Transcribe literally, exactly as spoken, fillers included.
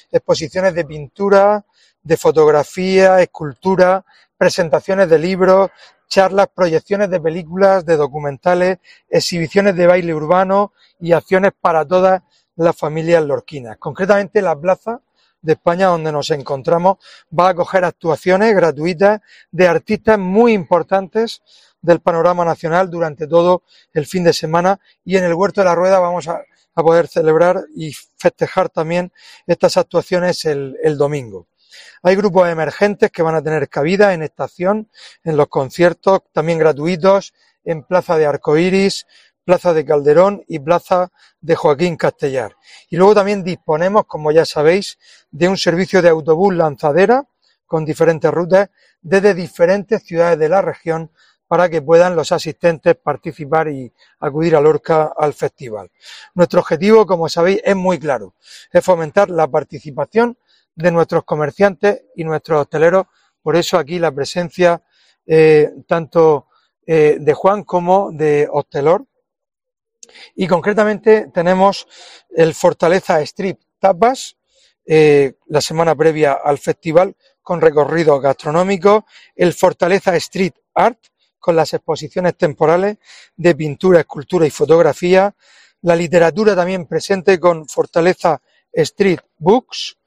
exposiciones de pintura, de fotografía, escultura, presentaciones de libros, charlas, proyecciones de películas, de documentales, exhibiciones de baile urbano y acciones para todas las familias lorquinas. Concretamente, la Plaza de España, donde nos encontramos, va a acoger actuaciones gratuitas de artistas muy importantes del panorama nacional durante todo el fin de semana, y en el Huerto de la Rueda vamos a, a poder celebrar y festejar también estas actuaciones el, el domingo. Hay grupos emergentes que van a tener cabida en esta acción, en los conciertos también gratuitos, en Plaza de Arcoiris, Plaza de Calderón y Plaza de Joaquín Castellar. Y luego también disponemos, como ya sabéis, de un servicio de autobús lanzadera con diferentes rutas desde diferentes ciudades de la región para que puedan los asistentes participar y acudir a Lorca al festival. Nuestro objetivo, como sabéis, es muy claro, es fomentar la participación de nuestros comerciantes y nuestros hosteleros, por eso aquí la presencia eh, tanto eh, de Juan como de Hostelor. Y concretamente tenemos el Fortaleza Street Tapas, eh, la semana previa al festival, con recorridos gastronómicos, el Fortaleza Street Art, con las exposiciones temporales de pintura, escultura y fotografía, la literatura también presente con Fortaleza Street Books,